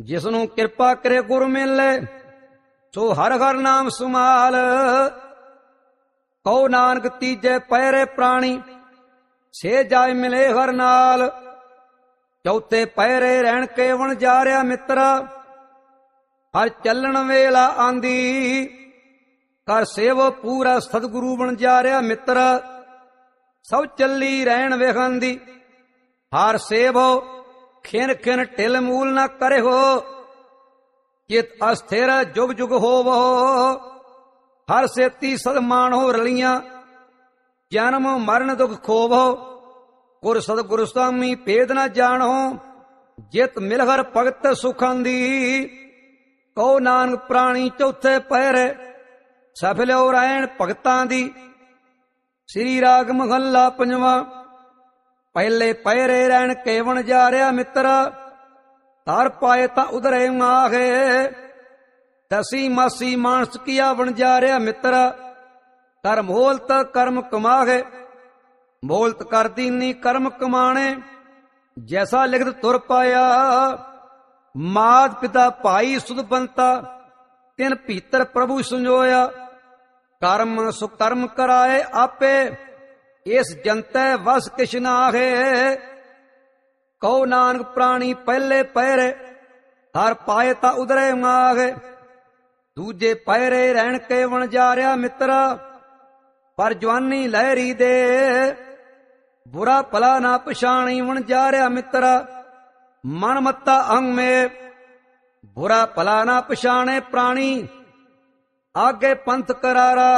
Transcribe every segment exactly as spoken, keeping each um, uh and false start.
ਜਿਸਨੂੰ ਕਿਰਪਾ ਕਰੇ ਗੁਰ ਮਿਲੇ, ਸੋ ਹਰ ਹਰ ਨਾਮ ਸੁਮਾਲ। ਕਹੋ ਨਾਨਕ ਤੀਜੇ ਪਹਿਰੇ ਪ੍ਰਾਣੀ, ਸੇ ਜਾਇ ਮਿਲੇ ਹਰ ਨਾਲ। ਚੌਥੇ ਪਹਿਰੇ ਰਹਿਣ ਕੇ ਵਣਜਾਰਿਆ ਮਿੱਤਰਾ, ਹਰ ਚੱਲਣ ਵੇਲਾ ਆਂਦੀ। ਕਰ ਸੇਵ ਪੂਰਾ ਸਤਿਗੁਰੂ ਵਣਜਾਰਿਆ ਮਿੱਤਰਾ, ਸਭ ਚੱਲੀ ਰਹਿਣ ਵੇਖਾਂਦੀ। ਹਰ ਸੇਵੋ ਖਿਨ ਖਿਨ ਢਿਲ ਮੂਲ ਨਾ ਕਰੇ ਹੋ, ਚਿਤ ਅਸਥਿਰ ਜੁਗ ਜੁਗ ਹੋਵੋ। ਹਰ ਸੇਤੀ ਸਦਮਾਨੋ ਰਲੀਆਂ, ਜਨਮ ਮਰਨ ਦੁਖ ਖੋਵੋ। ਗੁਰ ਸਤਿਗੁਰ ਸੁਆਮੀ ਭੇਦ ਨਾ ਜਾਣੋ, ਜਿਤ ਮਿਲ ਹਰ ਭਗਤ ਸੁਖਾਂ ਦੀ। ਕਹੋ ਨਾਨਕ ਪ੍ਰਾਣੀ ਚੌਥੇ ਪਹਿਰੇ, ਸਫਲਿਓ ਰਹਿਣ ਭਗਤਾਂ ਦੀ। ਸ੍ਰੀ ਰਾਗ ਮਹੱਲਾ ਪੰਜਵਾਂ। ਪਹਿਲੇ ਪਹਿਰੇ ਰਹਿਣ ਕੇ ਵਣਜਾਰਿਆ ਮਿੱਤਰਾ, ਧਰ ਪਾਏ ਤਾਂ ਉਧਰੇ ਮਾਹੇ। ਦਸੀ ਮਾਸੀ ਮਾਨਸ ਕੀਆ ਵਣਜਾਰਿਆ ਮਿੱਤਰਾ, ਕਰ ਮੋਲਤ ਕਰਮ ਕਮਾਹੇ। ਮੋਲਤ ਕਰ ਦੀਨੀ ਕਰਮ ਕਮਾਣੇ, ਜੈਸਾ ਲਿਖਤ ਤੁਰ ਪਾਇਆ। ਮਾਤ ਪਿਤਾ ਭਾਈ ਸੁਧ ਬੰਤਾ, ਤਿਨ ਭੀਤਰ ਪ੍ਰਭੂ ਸੰਜੋਇਆ। ਕਰਮ ਸੁਕਰਮ ਕਰਾਏ ਆਪੇ, ਇਸ ਜੰਤੈ ਵਸ ਕਿਛ ਨਾਹੇ। ਕਹੋ ਨਾਨਕ ਪ੍ਰਾਣੀ ਪਹਿਲੇ ਪਹਿਰੇ, ਹਰ ਪਾਏ ਤਾਂ ਉਧਰੇ ਮਾਹੇ। ਦੂਜੇ ਪਹਿਰੇ ਰਹਿਣ ਕੇ ਵਣਜਾਰਿਆ ਮਿੱਤਰਾ, ਪਰ ਜਵਾਨੀ ਲਹਿਰੀ ਦੇ। ਬੁਰਾ ਭਲਾ ਨਾ ਪਛਾਣੀ ਵਣਜਾਰਿਆ ਮਿੱਤਰਾ, ਮਨ ਮੱਤਾ ਅੰਗ ਮੇ। ਬੁਰਾ ਭਲਾ ਨਾ ਪਛਾਣੇ ਪ੍ਰਾਣੀ, ਆਗੇ ਪੰਥ ਕਰਾਰਾ।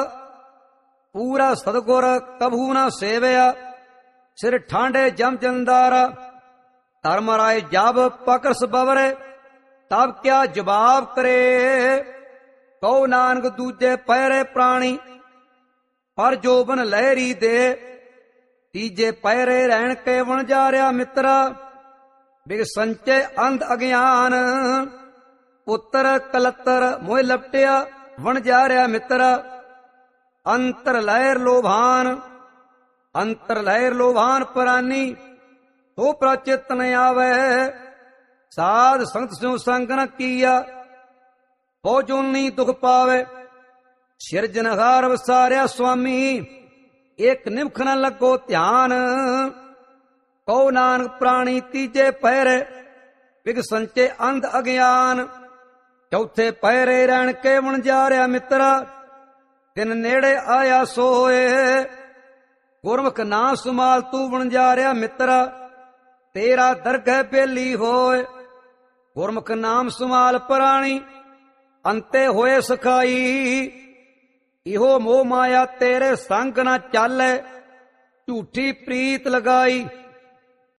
ਪੂਰਾ ਸਤਿਗੁਰ ਕਭੂ ਨਾ ਸੇਵਿਆ, ਸਿਰ ਠਾਂਡੇ ਜਮ ਜੰਦਾਰਾ। ਧਰਮ ਰਾਏ ਜਬ ਪਕਰਸ ਬਵਰੇ, ਤਬ ਕਿਆ ਜਵਾਬ ਕਰੇ। ਕਹੋ ਨਾਨਕ ਦੂਜੇ ਪਹਿਰੇ ਪ੍ਰਾਣੀ, ਪਰ ਜੋਬਨ ਲਹਿਰੀ ਦੇ। ਤੀਜੇ ਪਹਿਰੇ ਰਹਿਣ ਕੇ ਵਣਜਾਰਿਆ ਮਿੱਤਰਾ, ਬਿਗ ਸੰਚੇ ਅੰਧ ਅਗਿਆਨ। ਪੁੱਤਰ ਕਲੱਤਰ ਮੋਹ ਲਪਟਿਆ ਵਣਜਾਰਿਆ ਮਿੱਤਰਾ, ਅੰਤਰ ਲਹਿਰ ਲੋਭਾਨ। ਅੰਤਰ ਲਹਿਰ ਲੋਭਾਨ ਪ੍ਰਾਨੀ, ਹੋ ਪ੍ਰਚਿਤ ਨ ਆਵੈ। ਸਾਧ ਸੰਗਤ ਸਿਉ ਸੰਗ ਨ ਕੀਆ, ਹੋ ਜੋਨੀ ਦੁਖ ਪਾਵੇ। ਸਿਰਜਨਹਾਰ ਵਸਾਰਿਆ ਸੁਆਮੀ, ਇੱਕ ਨਿਮਖ ਨ ਲੱਗੋ ਧਿਆਨ। ਕਹੋ ਨਾਨਕ ਪ੍ਰਾਣੀ ਤੀਜੇ ਪਹਿਰੇ, ਬਿਗ ਸੰਚੇ ਅੰਧ ਅਗਿਆਨ। ਚੌਥੇ ਪਹਿਰੇ ਰਹਿਣ ਕੇ ਵਣਜਾਰਿਆ ਮਿੱਤਰਾ, ਦਿਨ ਨੇੜੇ ਆਇਆ ਸੋਏ। ਗੁਰਮੁਖ ਨਾ ਸੁਮਾਲ ਤੂੰ ਵਣਜਾਰਿਆ ਮਿੱਤਰਾ, ਤੇਰਾ ਦਰਗਹਿ ਬੇਲੀ ਹੋਏ। ਗੁਰਮੁਖ ਨਾਮ ਸੁਮਾਲ ਪ੍ਰਾਣੀ, ਅੰਤੇ ਹੋਏ ਸਖਾਈ। ਇਹੋ ਮੋਹ ਮਾਇਆ ਤੇਰੇ ਸੰਗ ਨਾ ਚਾਲੇ, ਝੂਠੀ ਪ੍ਰੀਤ ਲਗਾਈ।